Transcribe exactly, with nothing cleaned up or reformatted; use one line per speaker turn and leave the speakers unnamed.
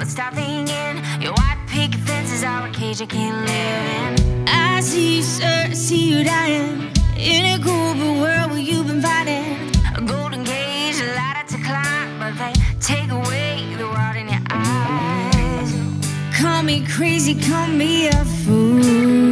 but stop thinking your white picket fences are a cage you can't live in. I see you, sir, I see you dying in a cool world where you've been fighting. A golden cage, a ladder to climb, but they take away the world in your eyes. Call me crazy, call me a fool.